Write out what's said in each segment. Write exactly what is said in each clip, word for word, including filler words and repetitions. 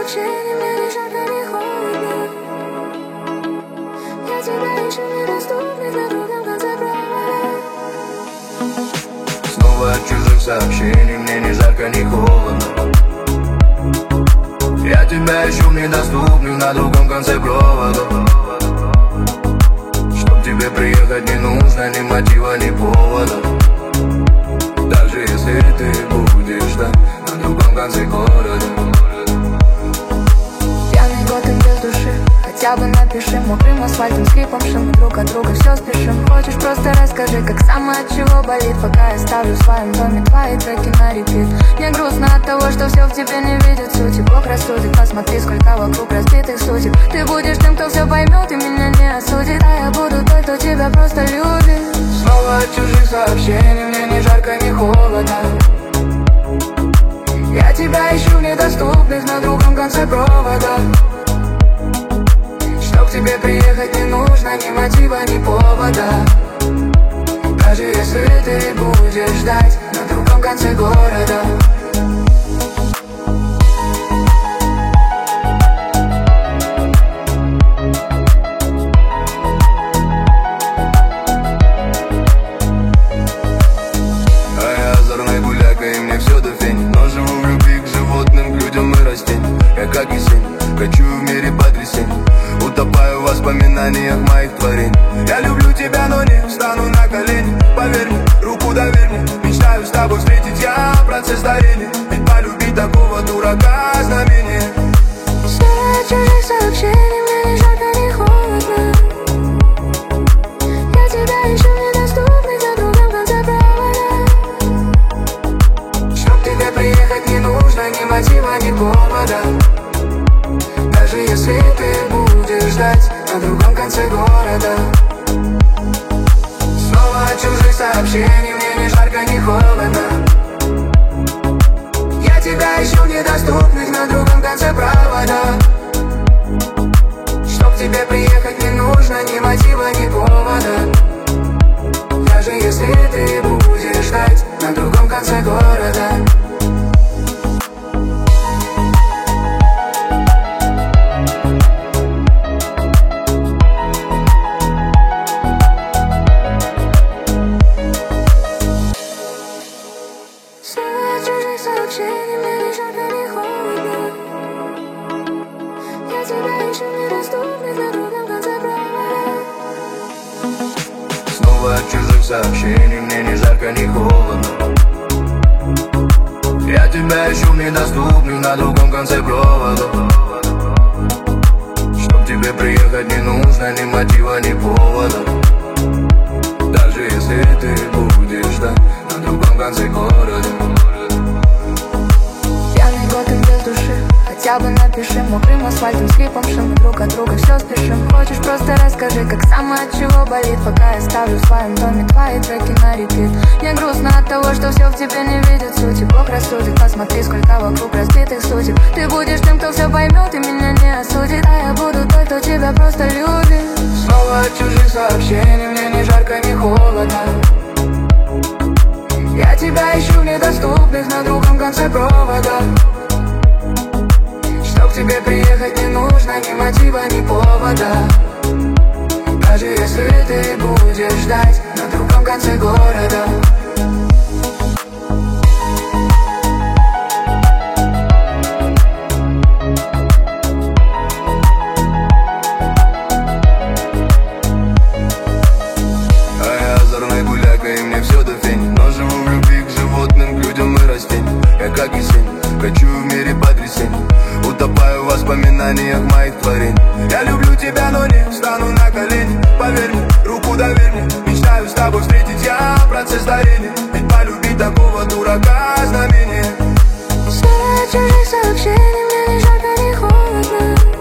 сообщений, мне ни жарко, ни холодно. Я тебя ищу в недоступных на другом конце провода. Снова от чужих сообщений, мне ни жарко, ни холодно. Я тебя ищу в недоступных на другом конце провода. Чтоб тебе приехать не нужно ни мотива, ни повода. Даже если ты будешь ждать на другом конце города. Пьяный год и без души, хотя бы напиши. Мокрым асфальтом, скрипом шин, друг от друга все спешим. Хочешь, просто расскажи, как сама от чего болит. Пока я ставлю в своем доме твои треки на репит. Мне грустно от того, что все в тебе не видят сути. Бог рассудит, посмотри, сколько вокруг разбитых судеб. Ты будешь тем, кто все поймет и меня не осудит. А я буду той, кто тебя просто любит. Снова от чужих сообщений, мне ни жарко, ни холодно. Я тебя ищу в недоступных на другом конце провода. Чтоб тебе приехать не нужно ни мотива, ни повода. Даже если ты будешь ждать на другом конце города. А я озорной гуляка, и мне все до фени. Но живу в любви к животным, к людям и растениям. Я как и сень, кочую в мире потрясений. Утопаю в воспоминаниях моих творений. Я люблю тебя, но не встану на колени. Поверь мне, руку доверь мне. Мечтаю с тобой встретить я процесс старения. Ведь полюбить такого дурака знамение. Снова от чужих сообщений, мне ни жарко, ни холодно. Я тебя ищу в недоступных на другом конце провода. Чтоб тебе приехать не нужно ни мотива, ни повода. Даже если ты будешь ждать на другом конце города. Снова от чужих сообщений, мне ни жарко, ни холодно. Я тебя ищу в недоступных на другом конце провода. Чтоб тебе приехать не нужно ни мотива, ни повода. Даже если ты будешь ждать на другом конце города. Снова от чужих сообщений, мне ни жарко, ни холодно. Я тебя ищу в недоступных на другом конце провода. Снова от чужих сообщений, мне ни жарко, ни холодно. Я тебя ищу в недоступных на другом конце провода. Чтоб тебе приехать не нужно ни мотива, ни повода. Даже если ты будешь ждать на другом конце города. Пьяный год и без души, хотя бы напиши. Мокрым асфальтом, скрипом шин, друг от друга все спешим. Хочешь, просто расскажи, как сама от чего болит. Пока я ставлю в своем доме твои треки на репит. Мне грустно от того, что все в тебе не видят сути. Бог рассудит, посмотри, сколько вокруг разбитых судеб. Ты будешь тем, кто все поймет и меня не осудит. А я буду той, кто тебя просто любит. Снова от чужих сообщений, мне ни жарко, ни холодно. Я тебя ищу в недоступных на другом конце провода. Чтоб тебе приехать не нужно ни мотива, ни повода. Даже если ты будешь ждать на другом конце города. А я озорной гуляка, и мне все до фени. Но живу в любви к животным, к людям и растениям. Я как и сень, кочую в мире потрясений. Утопаю в воспоминаниях моих творений. Я люблю тебя, но не встану на колени. Поверь мне, руку доверь мне. Мечтаю с тобой встретить я процесс старения. Ведь полюбить такого дурака знамение. Снова от чужих сообщений, мне ни жарко, ни холодно.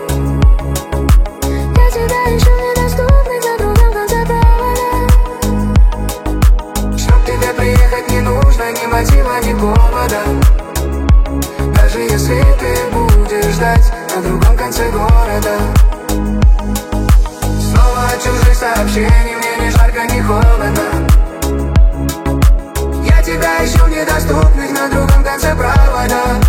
Я тебя ищу в недоступных на другом конце провода. Чтоб тебе приехать не нужно ни мотива, ни повода. Даже если ты будешь ждать на другом конце города. Снова от чужих сообщений, мне ни жарко, ни холодно. Я тебя ищу в недоступных на другом конце провода.